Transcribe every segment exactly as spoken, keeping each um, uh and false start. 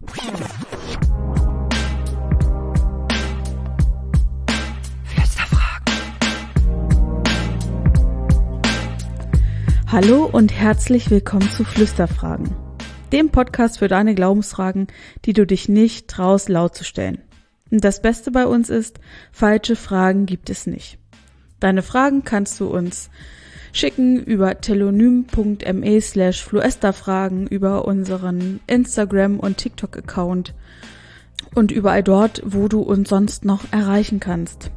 Hallo und herzlich willkommen zu Flüsterfragen, dem Podcast für deine Glaubensfragen, die du dich nicht traust, laut zu stellen. Und das Beste bei uns ist, falsche Fragen gibt es nicht. Deine Fragen kannst du uns schicken über telonym.me slash fluesterfragen, über unseren Instagram- und TikTok-Account und überall dort, wo du uns sonst noch erreichen kannst.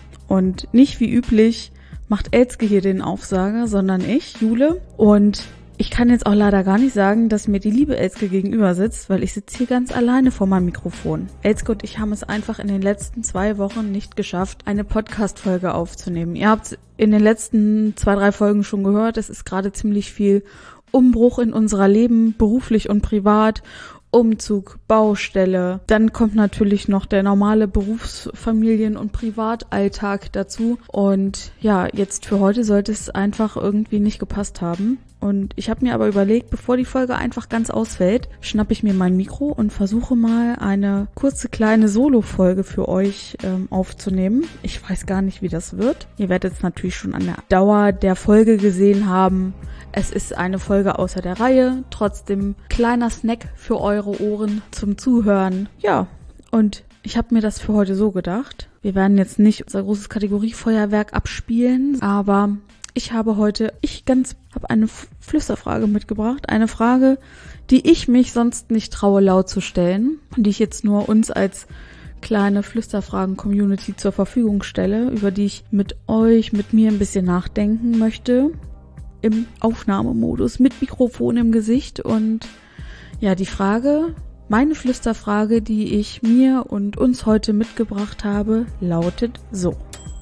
Und nicht wie üblich macht Elske hier den Aufsager, sondern ich, Jule. Und ich kann jetzt auch leider gar nicht sagen, dass mir die liebe Elske gegenüber sitzt, weil ich sitze hier ganz alleine vor meinem Mikrofon. Elske und ich haben es einfach in den letzten zwei Wochen nicht geschafft, eine Podcast-Folge aufzunehmen. Ihr habt in den letzten zwei, drei Folgen schon gehört, es ist gerade ziemlich viel Umbruch in unserer Leben, beruflich und privat. Umzug, Baustelle, dann kommt natürlich noch der normale Berufs-, Familien- und Privatalltag dazu und ja, jetzt für heute sollte es einfach irgendwie nicht gepasst haben und ich habe mir aber überlegt, bevor die Folge einfach ganz ausfällt, schnappe ich mir mein Mikro und versuche mal eine kurze kleine Solo-Folge für euch ähm, aufzunehmen. Ich weiß gar nicht, wie das wird. Ihr werdet es natürlich schon an der Dauer der Folge gesehen haben. Es ist eine Folge außer der Reihe, trotzdem kleiner Snack für eure Ohren zum Zuhören. Ja, und ich habe mir das für heute so gedacht. Wir werden jetzt nicht unser großes Kategoriefeuerwerk abspielen, aber ich habe heute, ich ganz, habe eine Flüsterfrage mitgebracht. Eine Frage, die ich mich sonst nicht traue, laut zu stellen und die ich jetzt nur uns als kleine Flüsterfragen-Community zur Verfügung stelle, über die ich mit euch, mit mir ein bisschen nachdenken möchte. Im Aufnahmemodus mit Mikrofon im Gesicht und ja, die Frage, meine Flüsterfrage, die ich mir und uns heute mitgebracht habe, lautet so.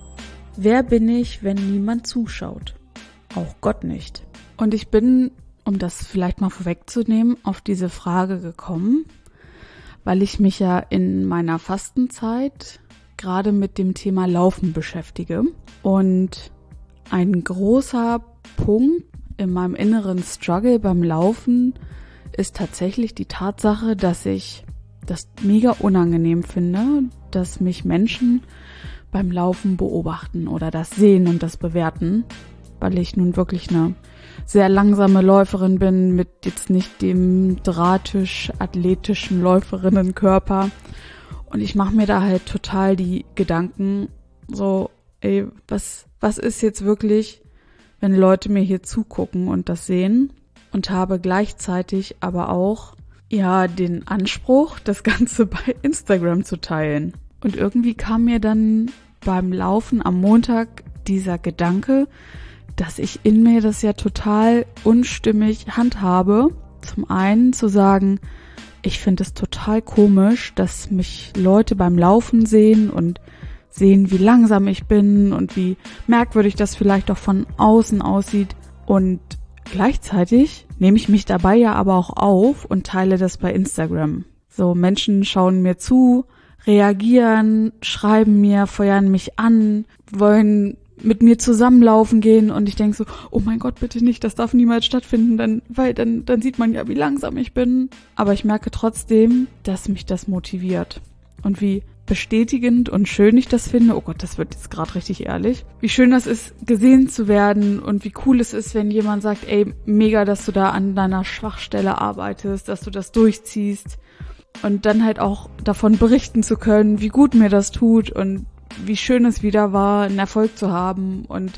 Wer bin ich, wenn niemand zuschaut? Auch Gott nicht. Und ich bin, um das vielleicht mal vorwegzunehmen, auf diese Frage gekommen, weil ich mich ja in meiner Fastenzeit gerade mit dem Thema Laufen beschäftige und ein großer Punkt in meinem inneren Struggle beim Laufen ist tatsächlich die Tatsache, dass ich das mega unangenehm finde, dass mich Menschen beim Laufen beobachten oder das sehen und das bewerten, weil ich nun wirklich eine sehr langsame Läuferin bin mit jetzt nicht dem drahtisch-athletischen Läuferinnenkörper und ich mache mir da halt total die Gedanken so, ey, was, was ist jetzt wirklich, wenn Leute mir hier zugucken und das sehen und habe gleichzeitig aber auch, ja, den Anspruch, das Ganze bei Instagram zu teilen. Und irgendwie kam mir dann beim Laufen am Montag dieser Gedanke, dass ich in mir das ja total unstimmig handhabe. Zum einen zu sagen, ich finde es total komisch, dass mich Leute beim Laufen sehen und sehen, wie langsam ich bin und wie merkwürdig das vielleicht auch von außen aussieht. Und gleichzeitig nehme ich mich dabei ja aber auch auf und teile das bei Instagram. So, Menschen schauen mir zu, reagieren, schreiben mir, feuern mich an, wollen mit mir zusammenlaufen gehen und ich denke so, oh mein Gott, bitte nicht, das darf niemals stattfinden, dann, weil dann, dann sieht man ja, wie langsam ich bin. Aber ich merke trotzdem, dass mich das motiviert und wie bestätigend und schön ich das finde. Oh Gott, das wird jetzt gerade richtig ehrlich. Wie schön das ist, gesehen zu werden und wie cool es ist, wenn jemand sagt, ey, mega, dass du da an deiner Schwachstelle arbeitest, dass du das durchziehst und dann halt auch davon berichten zu können, wie gut mir das tut und wie schön es wieder war, einen Erfolg zu haben und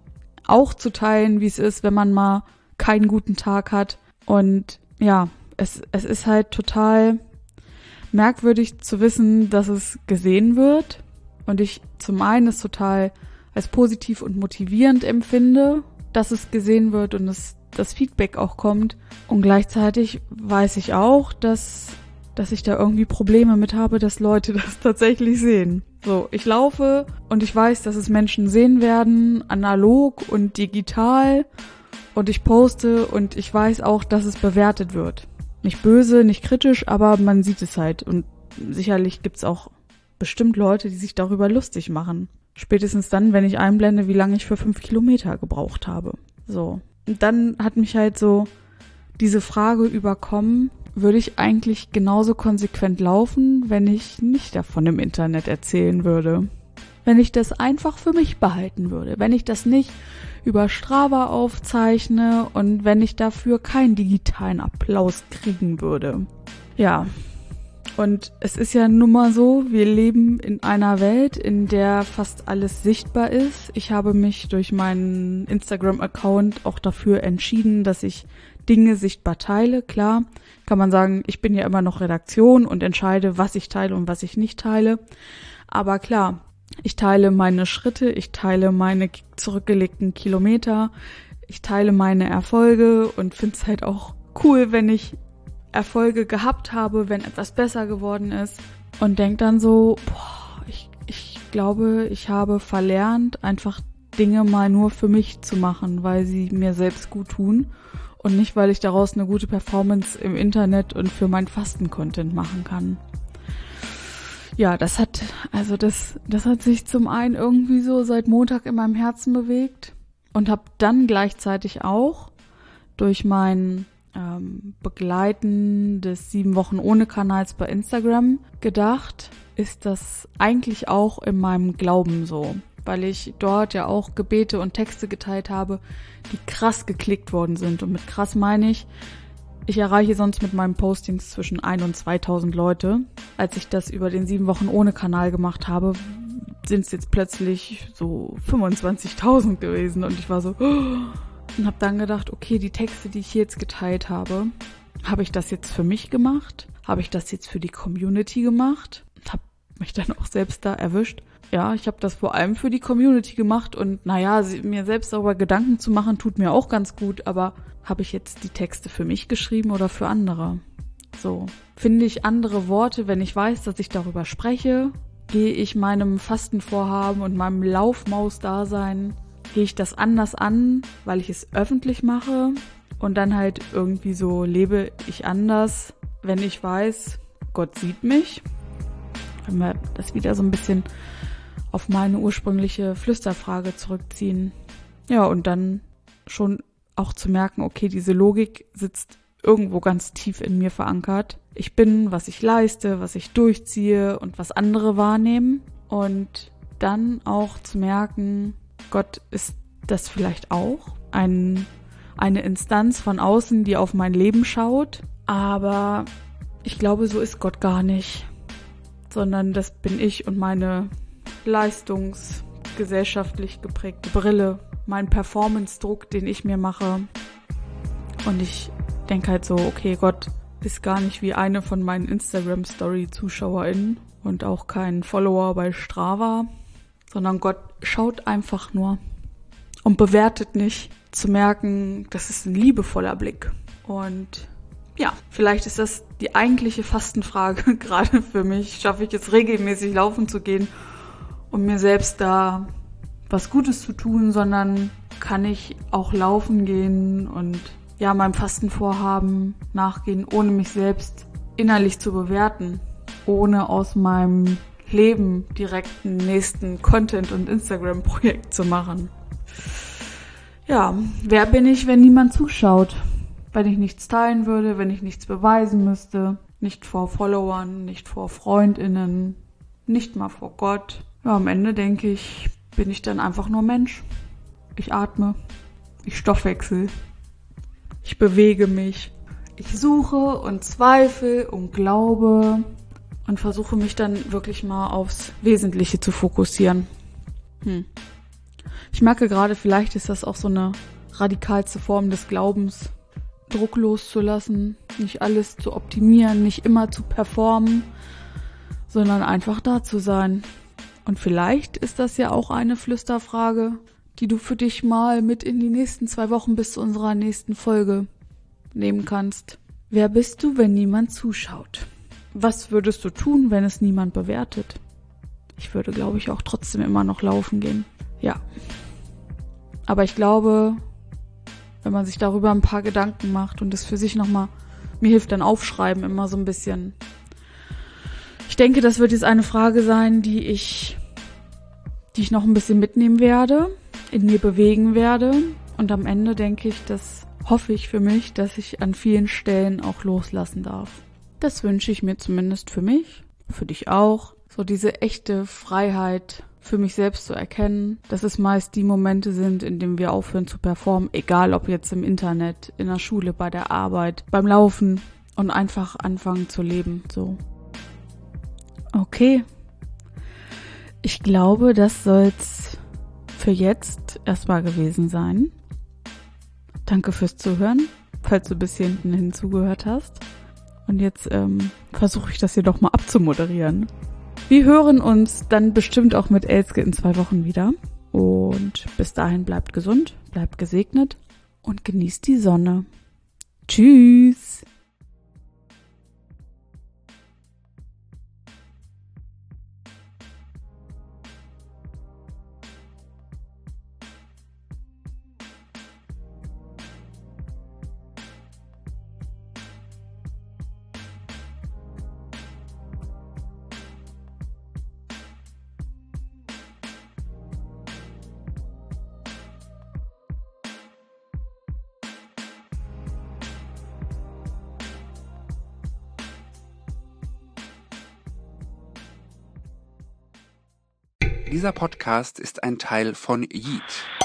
auch zu teilen, wie es ist, wenn man mal keinen guten Tag hat. Und ja, es, es ist halt total merkwürdig zu wissen, dass es gesehen wird und ich zum einen es total als positiv und motivierend empfinde, dass es gesehen wird und es, das Feedback auch kommt und gleichzeitig weiß ich auch, dass, dass ich da irgendwie Probleme mit habe, dass Leute das tatsächlich sehen. So, ich laufe und ich weiß, dass es Menschen sehen werden, analog und digital und ich poste und ich weiß auch, dass es bewertet wird. Nicht böse, nicht kritisch, aber man sieht es halt. Und sicherlich gibt's auch bestimmt Leute, die sich darüber lustig machen. Spätestens dann, wenn ich einblende, wie lange ich für fünf Kilometer gebraucht habe. So. Und dann hat mich halt so diese Frage überkommen, würde ich eigentlich genauso konsequent laufen, wenn ich nicht davon im Internet erzählen würde. Wenn ich das einfach für mich behalten würde. Wenn ich das nicht über Strava aufzeichne und wenn ich dafür keinen digitalen Applaus kriegen würde. Ja, und es ist ja nun mal so, wir leben in einer Welt, in der fast alles sichtbar ist. Ich habe mich durch meinen Instagram-Account auch dafür entschieden, dass ich Dinge sichtbar teile. Klar, kann man sagen, ich bin ja immer noch Redaktion und entscheide, was ich teile und was ich nicht teile. Aber klar, ich teile meine Schritte, ich teile meine zurückgelegten Kilometer, ich teile meine Erfolge und finde es halt auch cool, wenn ich Erfolge gehabt habe, wenn etwas besser geworden ist und denke dann so, boah, ich, ich glaube, ich habe verlernt, einfach Dinge mal nur für mich zu machen, weil sie mir selbst gut tun und nicht, weil ich daraus eine gute Performance im Internet und für meinen Fasten-Content machen kann. Ja, das hat, also das, das hat sich zum einen irgendwie so seit Montag in meinem Herzen bewegt und habe dann gleichzeitig auch durch mein ähm, Begleiten des sieben Wochen ohne Kanals bei Instagram gedacht, ist das eigentlich auch in meinem Glauben so, weil ich dort ja auch Gebete und Texte geteilt habe, die krass geklickt worden sind. Und mit krass meine ich, ich erreiche sonst mit meinen Postings zwischen ein und zweitausend Leute. Als ich das über den sieben Wochen ohne Kanal gemacht habe, sind es jetzt plötzlich so fünfundzwanzigtausend gewesen und ich war so und habe dann gedacht, okay, die Texte, die ich hier jetzt geteilt habe, habe ich das jetzt für mich gemacht? Habe ich das jetzt für die Community gemacht? Und habe mich dann auch selbst da erwischt. Ja, ich habe das vor allem für die Community gemacht und naja, mir selbst darüber Gedanken zu machen, tut mir auch ganz gut, aber habe ich jetzt die Texte für mich geschrieben oder für andere? So, finde ich andere Worte, wenn ich weiß, dass ich darüber spreche? Gehe ich meinem Fastenvorhaben und meinem Laufmaus-Dasein, gehe ich das anders an, weil ich es öffentlich mache und dann halt irgendwie so lebe ich anders, wenn ich weiß, Gott sieht mich? Wenn wir das wieder so ein bisschen auf meine ursprüngliche Flüsterfrage zurückziehen. Ja, und dann schon auch zu merken, okay, diese Logik sitzt irgendwo ganz tief in mir verankert. Ich bin, was ich leiste, was ich durchziehe und was andere wahrnehmen. Und dann auch zu merken, Gott ist das vielleicht auch. Ein, eine Instanz von außen, die auf mein Leben schaut. Aber ich glaube, so ist Gott gar nicht. Sondern das bin ich und meine leistungsgesellschaftlich geprägte Brille, mein Performance-Druck, den ich mir mache. Und ich denke halt so, okay, Gott ist gar nicht wie eine von meinen Instagram-Story-ZuschauerInnen und auch kein Follower bei Strava, sondern Gott schaut einfach nur und bewertet nicht, zu merken, das ist ein liebevoller Blick. Und ja, vielleicht ist das die eigentliche Fastenfrage gerade für mich. Schaffe ich es regelmäßig laufen zu gehen und mir selbst da was Gutes zu tun, sondern kann ich auch laufen gehen und ja, meinem Fastenvorhaben nachgehen, ohne mich selbst innerlich zu bewerten, ohne aus meinem Leben direkt einen nächsten Content- und Instagram-Projekt zu machen. Ja, wer bin ich, wenn niemand zuschaut? Wenn ich nichts teilen würde, wenn ich nichts beweisen müsste, nicht vor Followern, nicht vor FreundInnen, nicht mal vor Gott. Ja, am Ende denke ich, bin ich dann einfach nur Mensch. Ich atme, ich stoffwechsel, ich bewege mich, ich suche und zweifle und glaube und versuche mich dann wirklich mal aufs Wesentliche zu fokussieren. Hm. Ich merke gerade, vielleicht ist das auch so eine radikalste Form des Glaubens, Druck loszulassen, nicht alles zu optimieren, nicht immer zu performen, sondern einfach da zu sein. Und vielleicht ist das ja auch eine Flüsterfrage, die du für dich mal mit in die nächsten zwei Wochen bis zu unserer nächsten Folge nehmen kannst. Wer bist du, wenn niemand zuschaut? Was würdest du tun, wenn es niemand bewertet? Ich würde, glaube ich, auch trotzdem immer noch laufen gehen. Ja. Aber ich glaube, wenn man sich darüber ein paar Gedanken macht und es für sich nochmal, mir hilft dann Aufschreiben immer so ein bisschen. Ich denke, das wird jetzt eine Frage sein, die ich, die ich noch ein bisschen mitnehmen werde, in mir bewegen werde Und am Ende denke ich, das hoffe ich für mich, dass ich an vielen Stellen auch loslassen darf. Das wünsche ich mir zumindest für mich, für dich auch. So diese echte Freiheit für mich selbst zu erkennen, dass es meist die Momente sind, in denen wir aufhören zu performen, egal ob jetzt im Internet, in der Schule, bei der Arbeit, beim Laufen und einfach anfangen zu leben, so. Okay. Ich glaube, das soll's für jetzt erstmal gewesen sein. Danke fürs Zuhören, falls du bis hier hinten hinzugehört hast. Und jetzt ähm, versuche ich das hier doch mal abzumoderieren. Wir hören uns dann bestimmt auch mit Elske in zwei Wochen wieder. Und bis dahin bleibt gesund, bleibt gesegnet und genießt die Sonne. Tschüss! Dieser Podcast ist ein Teil von Yeet.